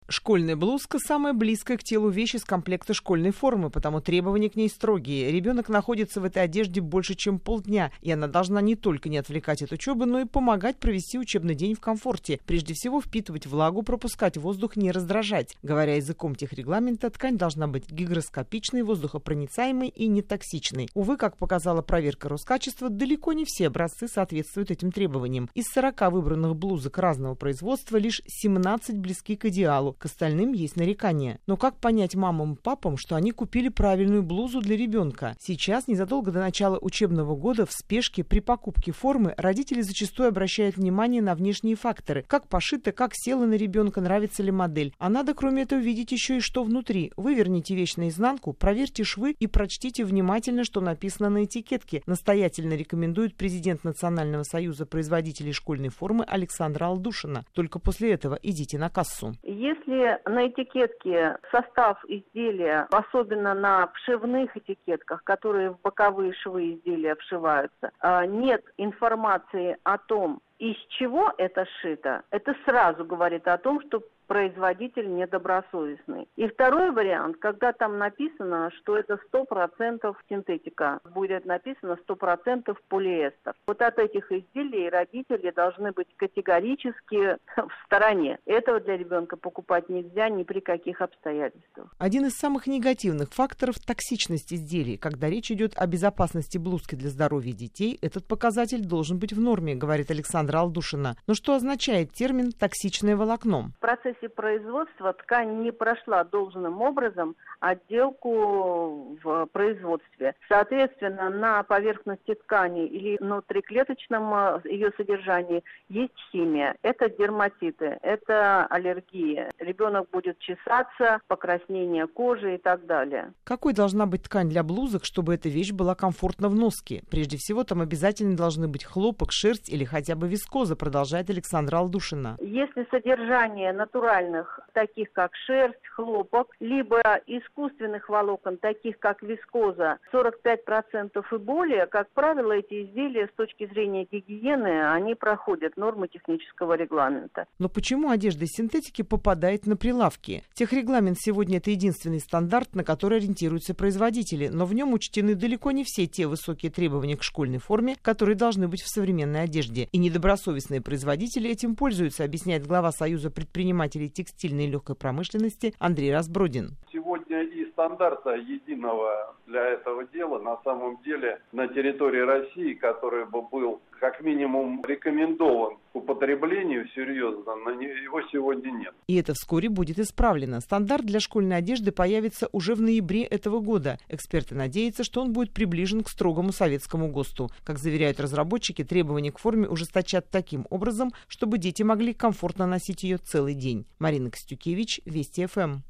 Школьная блузка – самая близкая к телу вещь из комплекта школьной формы, потому требования к ней строгие. Ребенок находится в этой одежде больше, чем полдня, и она должна не только не отвлекать от учебы, но и помогать провести учебный день в комфорте. Прежде всего, впитывать влагу, пропускать воздух, не раздражать. Говоря языком техрегламента, ткань должна быть гигроскопичной, воздухопроницаемой и нетоксичной. Увы, как показала проверка Роскачества, далеко не все образцы соответствуют этим требованиям. Из 40 выбранных блузок разного производства лишь 17 близки к идеалу. К остальным есть нарекания. Но как понять мамам и папам, что они купили правильную блузу для ребенка? Сейчас, незадолго до начала учебного года, в спешке при покупке формы родители зачастую обращают внимание на внешние факторы. Как пошито, как села на ребенка, нравится ли модель. А надо, кроме этого, видеть еще и что внутри. Выверните вещь наизнанку, проверьте швы и прочтите внимательно, что написано на этикетке. Настоятельно рекомендует президент Национального союза производителей школьной формы Александра Алдушина. Только после этого идите на кассу. Если на этикетке состав изделия, особенно на вшивных этикетках, которые в боковые швы изделия вшиваются, нет информации о том, из чего это сшито, это сразу говорит о том, что производитель недобросовестный. И второй вариант, когда там написано, что это 100% синтетика, будет написано 100% полиэстер. Вот от этих изделий родители должны быть категорически в стороне. Этого для ребенка покупать нельзя ни при каких обстоятельствах. Один из самых негативных факторов – токсичность изделий. Когда речь идет о безопасности блузки для здоровья детей, этот показатель должен быть в норме, говорит Александра Алдушина. Но что означает термин «токсичное волокно»? В процессе производства ткань не прошла должным образом отделку в производстве. Соответственно, на поверхности ткани или внутриклеточном ее содержании есть химия. Это дерматиты, это аллергии. Ребенок будет чесаться, покраснение кожи и так далее. Какой должна быть ткань для блузок, чтобы эта вещь была комфортна в носке? Прежде всего, там обязательно должны быть хлопок, шерсть или хотя бы вискоза, продолжает Александра Алдушина. Если содержание натуральных, таких как шерсть, хлопок, либо искусственных волокон, таких как вискоза, 45% и более, как правило, эти изделия с точки зрения гигиены, они проходят нормы технического регламента. Но почему одежда из синтетики попадает на прилавки? Техрегламент сегодня это единственный стандарт, на который ориентируются производители, но в нем учтены далеко не все те высокие требования к школьной форме, которые должны быть в современной одежде. И недобросовестные производители этим пользуются, объясняет глава Союза предпринимателей текстильной и легкой промышленности Андрей Разбродин. Сегодня и стандарта единого для этого дела на самом деле на территории России, который бы был как минимум рекомендован к употреблению серьезно, его сегодня нет. И это вскоре будет исправлено. Стандарт для школьной одежды появится уже в ноябре этого года. Эксперты надеются, что он будет приближен к строгому советскому ГОСТу. Как заверяют разработчики, требования к форме ужесточат таким образом, чтобы дети могли комфортно носить ее целый день. Марина Костюкевич, Вести ФМ.